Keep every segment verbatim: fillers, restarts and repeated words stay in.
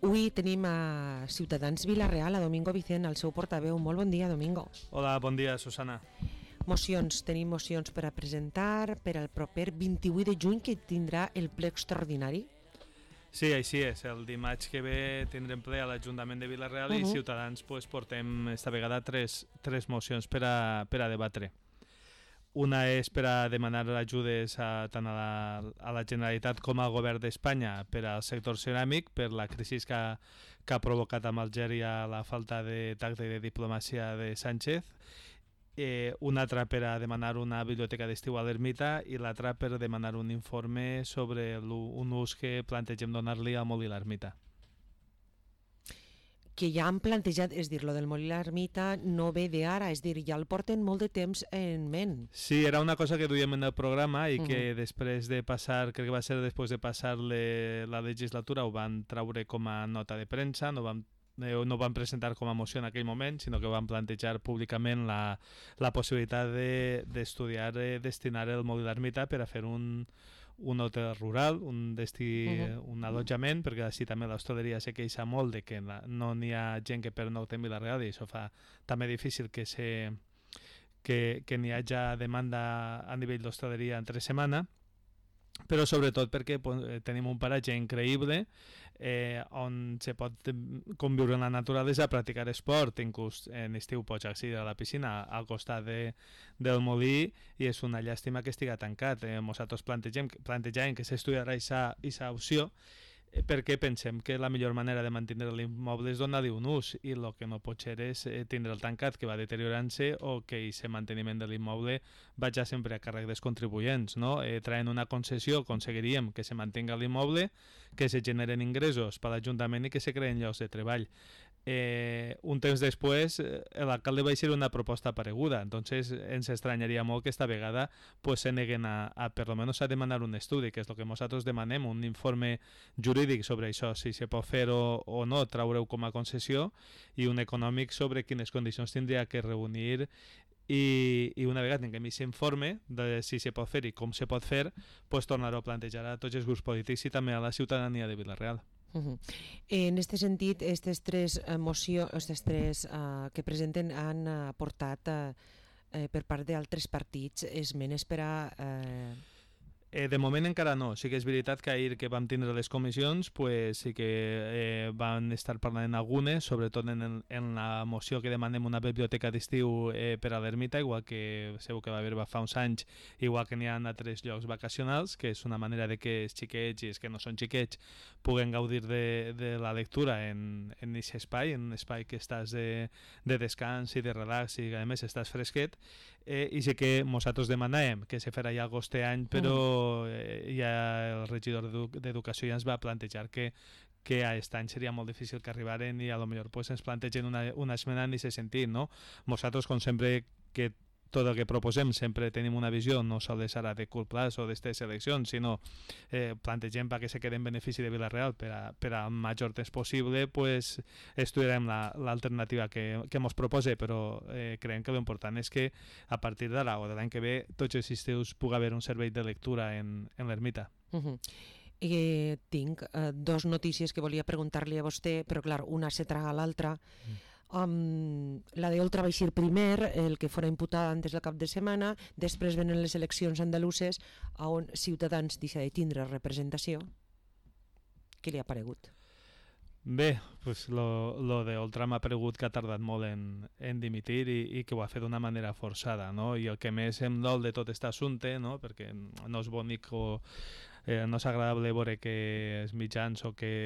Avui tenim a Ciutadans Vila-real, a Domingo Vicent, el seu portaveu. Molt bon dia, Domingo. Hola, bon dia, Susana. Mocions, tenim mocions per a presentar per al proper vint-i-vuit de juny, que tindrà el ple extraordinari. Sí, així és. El dimarts que ve tindrem ple a l'Ajuntament de Vila-real uh-huh. i Ciutadans pues, portem esta vegada tres, tres mocions per a, per a debatre. Una és per a demanar ajudes a, tant a la, a la Generalitat com al Govern d'Espanya per al sector ceràmic, per la crisi que, ha, que ha provocat amb Algèria la falta de tacte i de diplomàcia de Sánchez. Eh, una altra per a demanar una biblioteca d'estiu a l'Ermita i l'altra per demanar un informe sobre un ús que plantegem donar-li al Molí l'Ermita. Que ja han plantejat, és dir, lo del Molí l'Ermita no ve d'ara, és dir, ja el porten molt de temps en ment. Sí, era una cosa que duíem en el programa i uh-huh. que després de passar, crec que va ser després de passar la legislatura, ho van traure com a nota de premsa, no van no van presentar com a moció en aquell moment, sinó que van plantejar públicament la, la possibilitat de, d'estudiar eh, destinar el Molí l'Ermita per a fer un, un hotel rural, un destí, uh-huh. un allotjament, perquè així també l'hostaleria se queixa molt de que no n'hi ha gent que pernocta en Vila-real i això fa també difícil que, se, que, que n'hi hagi demanda a nivell d'hostaleria entre setmana, però sobretot perquè pues, tenim un paratge increïble eh, on se pot conviure en la naturalesa, practicar esport, inclús en estiu pots accedir a la piscina al costat de, del molí, i és una llàstima que estiga tancat. Eh, nosaltres plantegem, plantegem que s'estudiarà aquesta opció eh, perquè pensem que la millor manera de mantenir l'immoble és donar-li un ús, i el que no pot ser és eh, tindre'l tancat, que va deteriorant-se, o que aquest manteniment de l'immoble vagi sempre a càrrec dels contribuents, no? Eh, traient una concessió aconseguiríem que se mantenga l'immoble, que se generen ingressos per l'Ajuntament i que se creen llocs de treball. Eh, un temps després eh, l'alcalde va ser una proposta pareguda, entonces ens estranyaria molt que esta vegada pues, se neguen a, a per lo menos a demanar un estudi, que és el que nosaltres demanem, un informe jurídic sobre això, si se pot fer o, o no, traureu com a concessió, i un econòmic sobre quines condicions tindria que reunir, i, i una vegada tinguem aquest informe de si se pot fer i com se pot fer, pues, tornar-ho a plantejar a tots els grups polítics i també a la ciutadania de Vila-real. Uh-huh. En aquest sentit, aquestes tres uh, mocions, aquestes tres uh, que presenten han uh, portat uh, uh, per part d'altres partits esmenes per a... Uh... Eh, de moment encara no. Sí que és veritat que ahir que vam tindre les comissions pues, sí que eh, van estar parlant algunes, sobretot en, en la moció que demanem una biblioteca d'estiu eh, per a l'Ermita, igual que segur que va haver fa uns anys, igual que n'hi ha a tres llocs vacacionals, que és una manera de que els xiquets i els que no són xiquets puguen gaudir de, de la lectura en aquest espai, en un espai que estàs de, de descans i de relax i a més estàs fresquet, eh, i sí que nosaltres demanàvem que se farà ja aquest any, però mm. ja el regidor d'Educació ja ens va plantejar que, que a aquest any seria molt difícil que arribaren i a lo millor pues, ens plantegen una, una esmena en aquest sentit, no? Nosaltres, com sempre, que tot el que proposem sempre tenim una visió no sols ara de curt plaç o d'aquestes eleccions, sinó eh, plantegem perquè se quedi en benefici de Vila-real per a, per a major temps possible, pues, estudiarem l'alternativa la, que, que ens proposa, però eh, creiem que l'important és que a partir d'ara o de l'any que ve tots els estius pugui haver un servei de lectura en, en l'Ermita. Uh-huh. Eh, tinc eh, dos notícies que volia preguntar-li a vostè, però clar, una se traga a l'altra. Mm. Um, la d'Oltra va eixir primer, el que fora imputada antes del cap de setmana, després venen les eleccions andaluses on Ciutadans deixa de tindre representació. Què li ha paregut? Bé, pues lo, lo d'Oltra m'ha paregut que ha tardat molt en, en dimitir i, i que ho ha fet d'una manera forçada, no? I el que més em dol de tot aquest assumpte, no? Perquè no és bonic o eh, no és agradable veure que els mitjans o que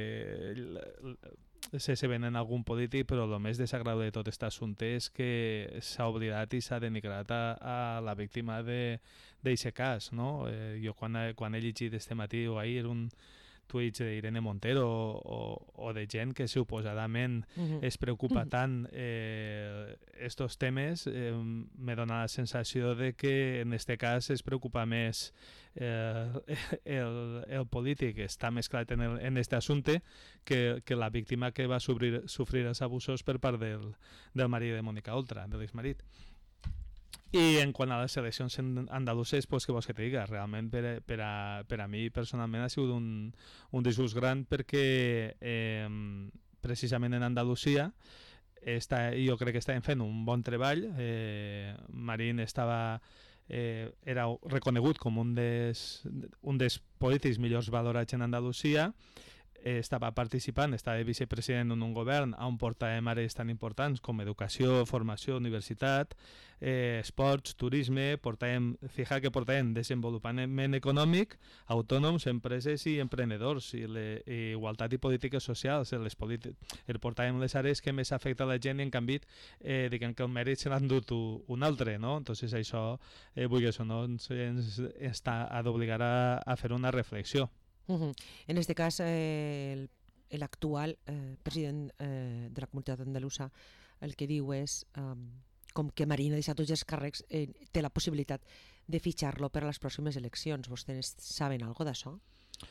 se, se ven en algun polític, però el més desagradable de tot aquest assumpte és que s'ha oblidat i s'ha denigrat a, a la víctima d'aquest cas, no? Eh, jo quan, quan he llegit este matí o ahir un tuits d'Irene Montero o, o de gent que suposadament uh-huh. es preocupa uh-huh. tant eh, estos temes, eh, me dona la sensació de que en este cas es preocupa més eh, el, el polític, està més clar en, el, en este assumpte que, que la víctima que va sofrir, sofrir els abusos per part del, del marit de Mònica Oltra, de l'exmarit. I en quant a les eleccions andaluses, pues, què vols que te diga? Realment per, per, a, per a mi personalment ha sigut un, un disgust gran perquè eh, precisament en Andalusia està, jo crec que estàvem fent un bon treball. eh, Marín estava eh, era reconegut com un dels, un dels polítics millors valorats en Andalusia. Eh, estava participant, estava de vicepresident en un govern on portàvem àrees tan importants com educació, formació, universitat, eh, esports, turisme, portàvem, fija que portàvem desenvolupament econòmic, autònoms, empreses i emprenedors, i, le, i igualtat i polítiques socials, les el portàvem les àrees que més afecta la gent i en canvi eh, diguem que el mèrit se l'han dut un altre, no? Entonces això, eh, vull que això no ens, ens està, ha d'obligar a, a fer una reflexió. Uh-huh. En este cas, eh, l'actual eh, president eh, de la comunitat andalusa el que diu és eh, com que Marín ha deixat tots els càrrecs, eh, té la possibilitat de fitxar-lo per a les pròximes eleccions. Vostès saben alguna cosa d'això?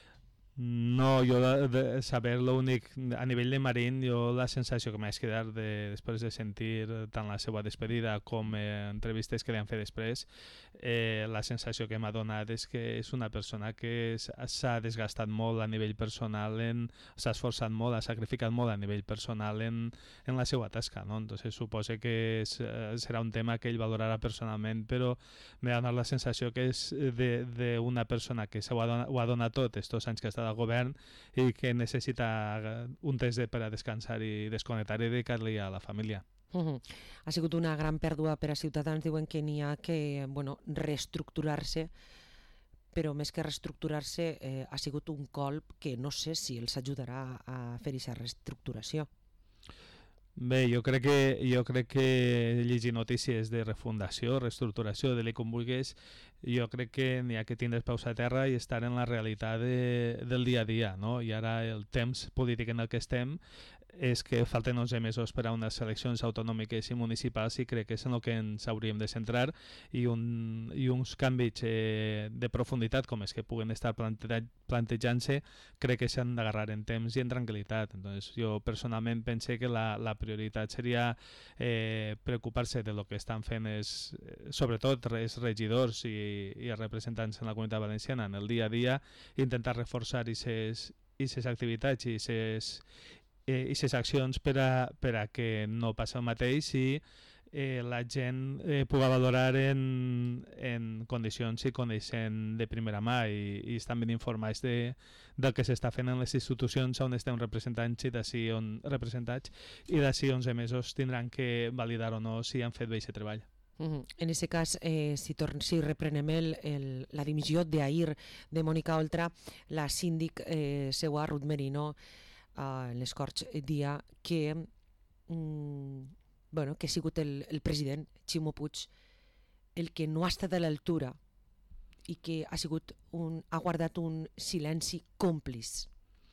No, jo de, de saber l'únic, a nivell de Marín, jo la sensació que m'haig quedat de, després de sentir tant la seva despedida com eh, entrevistes que li han fet després, eh, la sensació que m'ha donat és que és una persona que s'ha desgastat molt a nivell personal, s'ha esforçat molt, ha sacrificat molt a nivell personal en, en la seva tasca, no? Entonces suposo que és, eh, serà un tema que ell valorarà personalment, però m'ha donat la sensació que és d'una persona que ho ha, donat, ho ha donat tot estos anys que ha estat al govern i que necessita un temps de, per a descansar i desconnectar i dedicar-li a la família. Uh-huh. Ha sigut una gran pèrdua per a Ciutadans. Diuen que n'hi ha que bueno, reestructurar-se, però més que reestructurar-se eh, ha sigut un colp que no sé si els ajudarà a fer aquesta reestructuració. Bé, jo crec que jo crec que llegir notícies de refundació, reestructuració, de l'I com vulguis, jo crec que n'hi ha que tindre peus a terra i estar en la realitat de, del dia a dia, no? I ara el temps polític en el que estem és que falten onze mesos per a unes eleccions autonòmiques i municipals i crec que és en el que ens hauríem de centrar i, un, i uns canvis eh, de profunditat com és que puguen estar plante plantejant-se crec que s'han d'agarrar en temps i en tranquil·litat. Entonces, jo personalment pense que la, la prioritat seria eh, preocupar-se de lo que estan fent és, sobretot els regidors i, i els representants en la comunitat valenciana en el dia a dia, intentar reforçar aquestes activitats i aquestes i les accions per a, per a que no passi el mateix i eh, la gent eh, pugui valorar en, en condicions i coneixent de primera mà i, i estan ben informats de, del que s'està fent en les institucions on estem representats i d'ací on representats i d'ací onze mesos tindran que validar o no si han fet bé aquest treball. Uh-huh. En aquest cas, eh, si, si reprenem el, el, la dimissió d'ahir de Mònica Oltra, la síndic eh, seua Ruth Merino Uh, en les Corts dia que, mm, bueno, que ha sigut el, el president Ximo Puig el que no ha estat a l'altura i que ha, sigut un, ha guardat un silenci còmplice.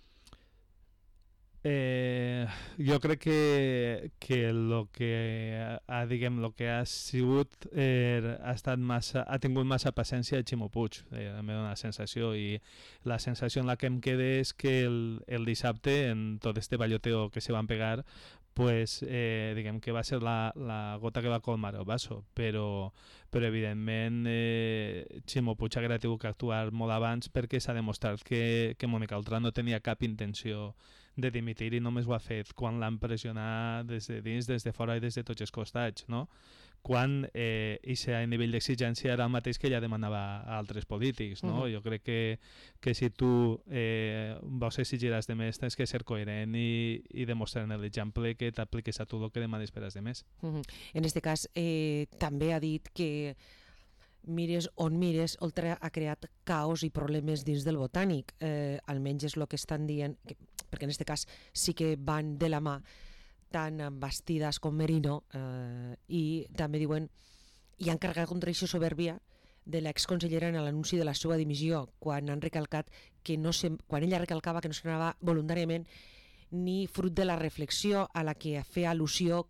Eh, jo crec que, que lo que ha, diguem, lo que ha sigut eh, ha estat massa, ha tingut massa paciència a Ximo Puig, eh, em dona la sensació i la sensació en la que em queda és que el, el dissabte en tot este balloteo que se van pegar pues, eh, diguem que va ser la, la gota que va colmar el vaso, però, però evidentment eh, Ximo Puig haguera tingut que actuar molt abans perquè s'ha demostrat que, que Mònica Oltra no tenia cap intenció de dimitir i només ho ha fet quan l'han pressionat des de dins, des de fora i des de tots els costats, no? Quan eh, aquest nivell d'exigència era el mateix que ella demanava a altres polítics, no? Uh-huh. Jo crec que, que si tu eh, vols exigir als demés tens que ser coherent i, i demostrar en l'exemple que t'apliques a tu el que demanes per als demés. Uh-huh. En aquest cas eh, també ha dit que mires on mires, Oltra ha creat caos i problemes dins del Botànic, eh, almenys és el que estan dient, que, perquè en aquest cas sí que van de la mà tant Bastidas com Merino eh, i també diuen i han carregat contra aquesta soberbia de l'exconsellera en l'anunci de la seva dimissió quan han recalcat que no se, quan ella recalcava que no s'anava voluntàriament ni fruit de la reflexió a la que feia al·lusió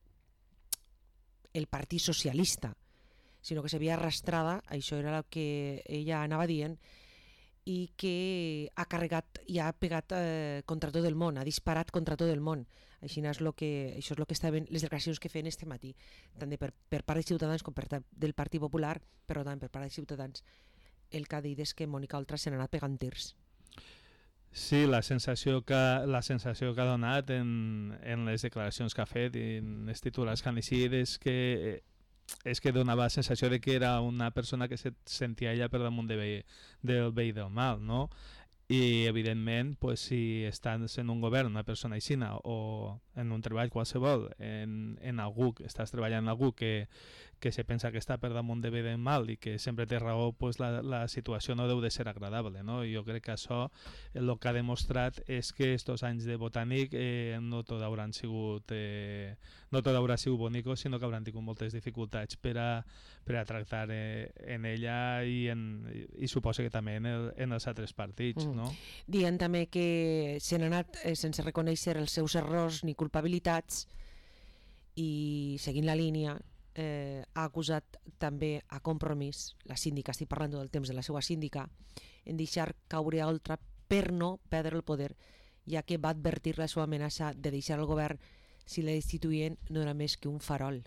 el Partit Socialista, sinó que s'havia arrastrada, això era el que ella anava dient, i que ha carregat i ha pegat eh, contra tot el món, ha disparat contra tot el món. Així és lo que, això és el que estaven les declaracions que feien este matí, tant de per, per part de Ciutadans com per del Partit Popular, però també per part de Ciutadans. El que ha dit és que Mònica Oltra se n'ha anat pegant tirs. Sí, la sensació que, la sensació que ha donat en, en les declaracions que ha fet i en els titulars que han eixit és que és que donava la sensació de que era una persona que se sentia ella per damunt de bé, del bé i del mal, no? I evidentment, pues, si estàs en un govern, una persona aixina, o en un treball qualsevol, en, en algú, estàs treballant en algú que, que se pensa que està per damunt de bé i del mal i que sempre té raó, pues, la, la situació no deu de ser agradable, no? I jo crec que això el que ha demostrat és que estos anys de botànic eh, no tot hauran sigut eh, no tot haurà sigut bonico, sinó que hauran tingut moltes dificultats per a, per a tractar eh, en ella i, en, i, i suposo que també en, el, en els altres partits, mm. no? Dient també que se n'ha anat eh, sense reconèixer els seus errors ni culpabilitats i seguint la línia eh, ha acusat també a Compromís, la síndica, estic parlant del temps de la seva síndica, en deixar caure a Oltra per no perdre el poder, ja que va advertir la seva amenaça de deixar el govern si la destituïen no era més que un farol.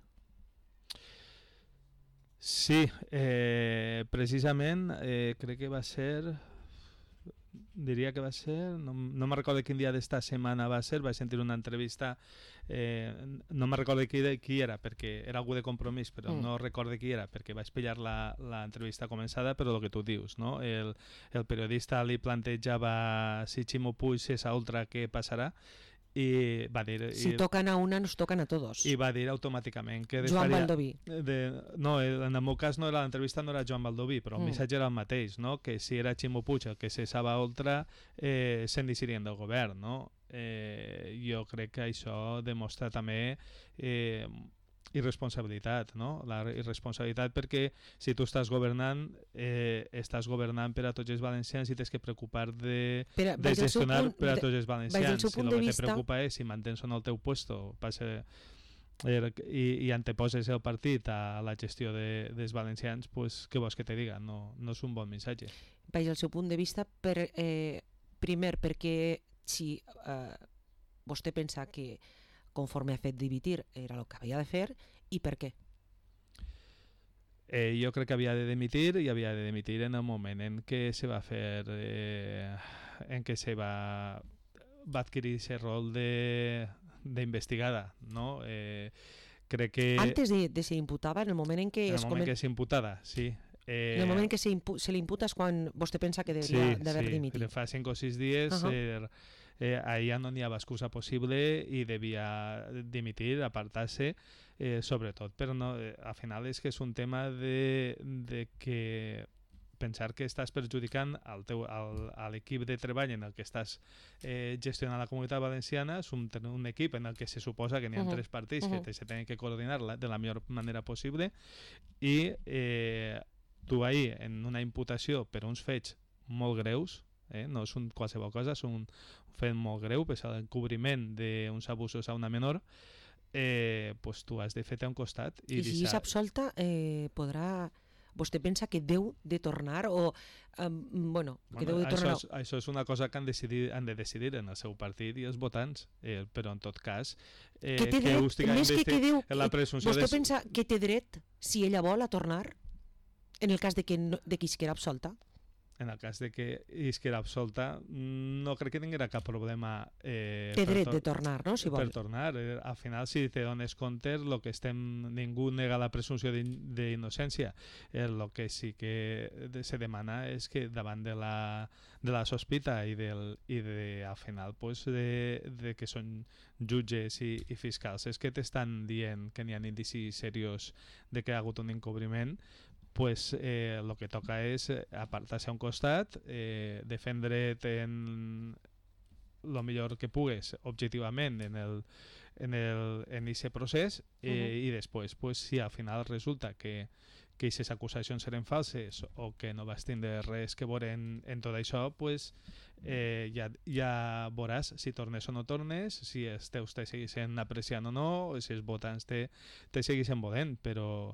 Sí, eh, precisament eh, crec que va ser, diria que va ser, no, no me'n recordo quin dia d'esta setmana va ser, vaig sentir una entrevista, eh, no me'n recordo qui, qui era, perquè era algú de Compromís, però mm. no recordo qui era, perquè vaig pillar l'entrevista començada, però el que tu dius, no? El, el periodista li plantejava si Ximo Puig és a Oltra, què passarà? I va dir, si i, tocan a una nos tocan a todos. I va dir automàticament que Joan faria, Baldoví de, no, en el meu cas no era l'entrevista, no era Joan Baldoví, però el mm. missatge era el mateix, no? Que si era Ximo Puig el que cessava Oltra eh, se'n deixarien del govern, no? Eh, jo crec que això demostra també eh, irresponsabilitat, no? La irresponsabilitat perquè si tu estàs governant eh, estàs governant per a tots els valencians i tens que preocupar de, Però, de gestionar punt, per a tots els valencians. Si el que vista... te preocupa és si mantens o no el teu puesto passa, eh, i, i anteposes el partit a la gestió de, dels valencians, pues, què vols que te diga? No, no és un bon missatge. Vaig al seu punt de vista per, eh, primer perquè si eh, vostè pensa que conforme ha fet dimitir era el que havia de fer, i per què? Eh, jo crec que havia de dimitir i havia de dimitir en el moment en què se va fer eh, en què se va va adquirir aquest rol d'investigada, no? Eh, crec que... Antes de, de ser imputada, en el moment en què... En el es moment comen... que s'imputada, sí. Eh... En el moment en què se, impu... se li imputa és quan vostè pensa que hauria sí, d'haver sí, dimitit. Sí, fa cinc o sis dies... Uh -huh. eh, Eh, ahí ja no n'hi havia excusa possible i devia dimitir, apartar-se, eh, sobretot, però no, eh, al final és que és un tema de, de que pensar que estàs perjudicant al teu, al, a l'equip de treball en el que estàs eh, gestionant la comunitat valenciana, és un, un equip en el que se suposa que n'hi ha uh -huh. tres partits uh -huh. que se tenen que coordinar la, de la millor manera possible i eh, tu ahir en una imputació per uns fets molt greus, eh, no és un qualsevol cosa, és un fet molt greu, per l'encobriment d'uns abusos a una menor, eh, pues tu has de fer-te a un costat. I, I si deixar... és absolta, eh, podrà... Vostè pensa que deu de tornar o... Um, bueno, que bueno, deu de tornar... Això és, això és una cosa que han, decidir, han de decidir en el seu partit i els votants, eh, però en tot cas... Eh, que té dret, que més que que deu... La presumpció vostè de... pensa que té dret, si ella vol, a tornar en el cas de que, no, de que isquera absolta? En el cas de que isquera absolta, no crec que tinguera cap problema... Eh, Té dret de tornar, no?, si vol. Per tornar. Eh, al final, si te dones compte, lo que estem, ningú nega la presumpció d'innocència. El eh, que sí que se demana és que davant de la, de la sospita i, del, i de, al final, pues, de, de que són jutges i, i fiscals, és que t'estan dient que n'hi ha indicis seriós de que hi ha hagut un encobriment, pues eh, lo que toca és apartar-se a un costat, eh, defendre't en lo millor que pugues objectivament en el en el en ese procés eh, uh-huh. i després, pues, si al final resulta que que aquestes acusacions eren falses o que no vas tindre res que veure en, en tot això, pues, eh, ja, ja veuràs si tornes o no tornes, si els teus te segueixen apreciant o no, o si els votants te, te segueixen volent, però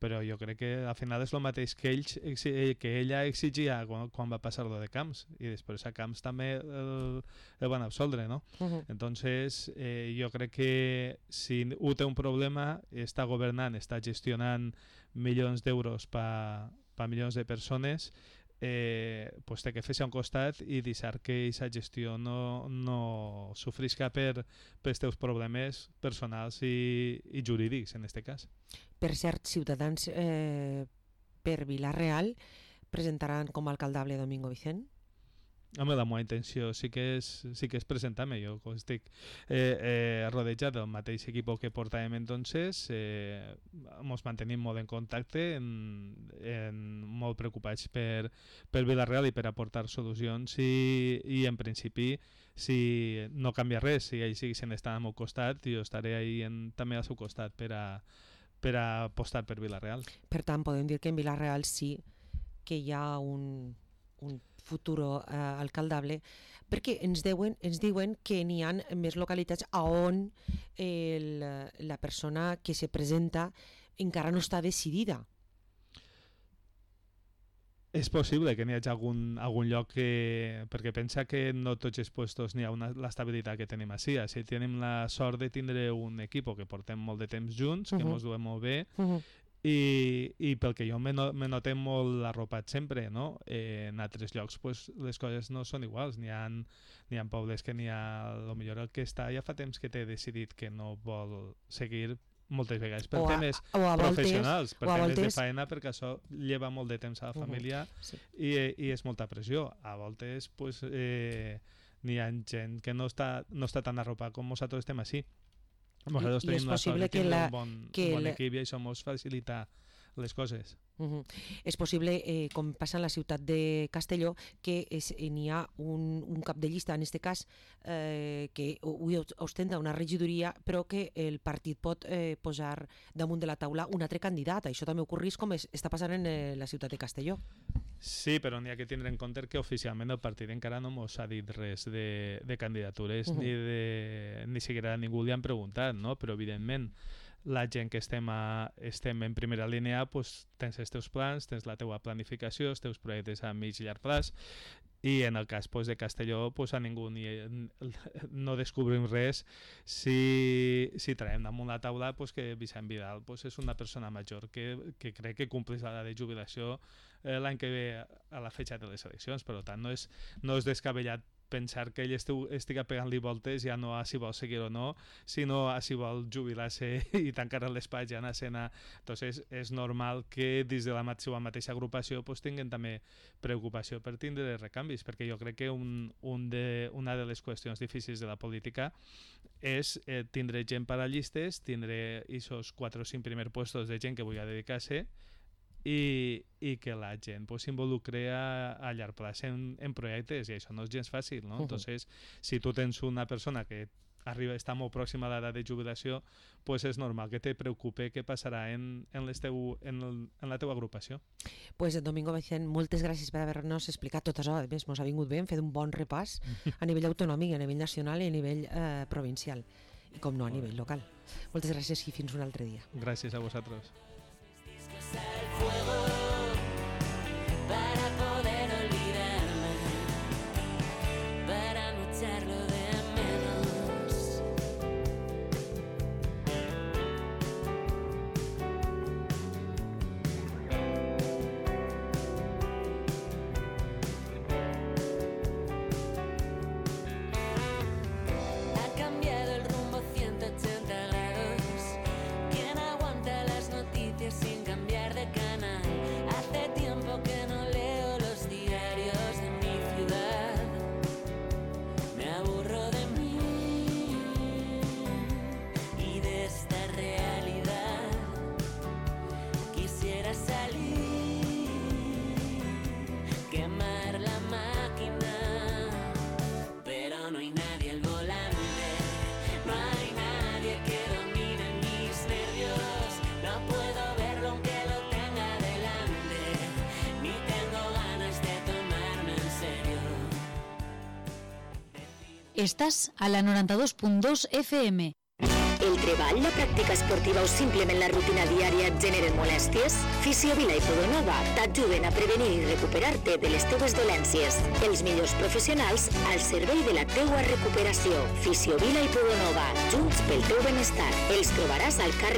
però jo crec que al final és el mateix que, ells, que ella exigia quan, quan va passar lo de Camps, i després a Camps també el, el van absoldre, no? Uh-huh. Entonces, eh, jo crec que si U té un problema, està governant, està gestionant milions d'euros per pa milions de persones, eh, pues té que fer-se a un costat i deixar que aquesta gestió no, no sofrisca per els teus problemes personals i, i jurídics, en aquest cas. Per cert, Ciutadans eh, per Vila-real presentaran com a alcaldable Domingo Vicent? Home, la meva intenció sí que és, sí que és presentar-me. Jo estic eh, eh, rodejat del mateix equip que portàvem entonces, eh, ens mantenim molt en contacte, en, en molt preocupats per, per Vila-real i per aportar solucions i, i en principi, si no canvia res, si ells segueixen estant al meu costat, jo estaré ahí en, també al seu costat per a, per a apostar per Vila-real. Per tant, podem dir que en Vila-real sí que hi ha un, un futuro eh, alcaldable, perquè ens diuen, ens diuen que n'hi ha més localitats a on el, la persona que se presenta encara no està decidida. És possible que n'hi hagi algun, algun lloc que... perquè pensa que no tots els puestos n'hi ha l'estabilitat que tenim així. Així tenim la sort de tindre un equip que portem molt de temps junts, uh-huh. que ens duem molt bé, uh-huh. I, i pel que jo me, no, me notem molt arropat sempre, no? Eh, en altres llocs pues, les coses no són iguals. N'hi ha, n'hi ha pobles que n'hi ha, potser el que està ja fa temps que té decidit que no vol seguir moltes vegades per a, temes professionals, per temes voltes, de feina, perquè això lleva molt de temps a la família uh-huh, sí. i, i és molta pressió. A voltes pues, eh, n'hi ha gent que no està, no està tan arropat com nosaltres estem així. Nosaltres tenim la sort de tenir un bon, un bon equip i això ens facilita les coses. Uh-huh. És possible, eh, com passa en la ciutat de Castelló, que n'hi ha un, un cap de llista, en aquest cas, eh, que ho ostenta una regidoria, però que el partit pot eh, posar damunt de la taula un altre candidat. Això també ocorreix com es, està passant en eh, la ciutat de Castelló. Sí, però n'hi ha que tindre en compte que oficialment el partit encara no ens ha dit res de, de candidatures, uh-huh. ni, de, ni siquiera ningú li han preguntat, no? Però evidentment la gent que estem, a, estem en primera línia pues, tens els teus plans, tens la teua planificació, els teus projectes a mig i llarg plaç, i en el cas pues, de Castelló pues, a ningú ni, no descobrim res si, si traiem damunt la taula pues, que Vicent Vidal pues, és una persona major que, que crec que compleix l'edat de jubilació eh, l'any que ve a la fetge de les eleccions. Per tant, no és, no és descabellat pensar que ell estiga pegant-li voltes ja no a si vol seguir o no, sinó a si vol jubilar-se i tancar l'espai i anar a escena. Entonces, és normal que des de la seva mateixa agrupació pues, tinguen també preocupació per tindre recanvis, perquè jo crec que un, un de, una de les qüestions difícils de la política és eh, tindre gent per a llistes, tindre aquests quatre o cinc primers puestos de gent que vulgui dedicar-se I, i que la gent pues, s'involucre a, a llarg plaç en, en projectes, i això no és gens fàcil, no? Uh-huh. Entonces, si tu tens una persona que arriba, està molt pròxima a l'edat de jubilació, pues és normal que te preocupe què passarà en, en, les teu, en, el, en la teva agrupació. Pues Domingo Vicent, moltes gràcies per haver-nos explicat tot això. A més, ens ha vingut bé, hem fet un bon repàs a nivell autonòmic, a nivell nacional i a nivell eh, provincial, i com no a nivell local. Moltes gràcies i fins un altre dia. Gràcies a vosaltres. Fuego para poder olvidarme, para no echarlo de menos. Ha cambiado el rumbo ciento ochenta grados. ¿Quién aguanta las noticias sin cambiar de canal? Hace tiempo que no leo los diarios de mi ciudad. Me aburro de mí y de esta realidad. Quisiera salir, quemar la máquina, pero no hay nadie al volante. No hay nadie que domine mis nervios. No puedo verlo aunque lo tenga delante, ni tengo ganas de tomarme en serio. Estás a la noranta dos punt dos F M. El treball, la pràctica esportiva o simplement la rutina diària et generen molèsties? Fisiovila i Podonova t'ajuden a prevenir i recuperar-te de les teues dolències. Els millors professionals al servei de la teua recuperació. Fisiovila i Podonova, junts pel teu benestar. Els trobaràs al carrer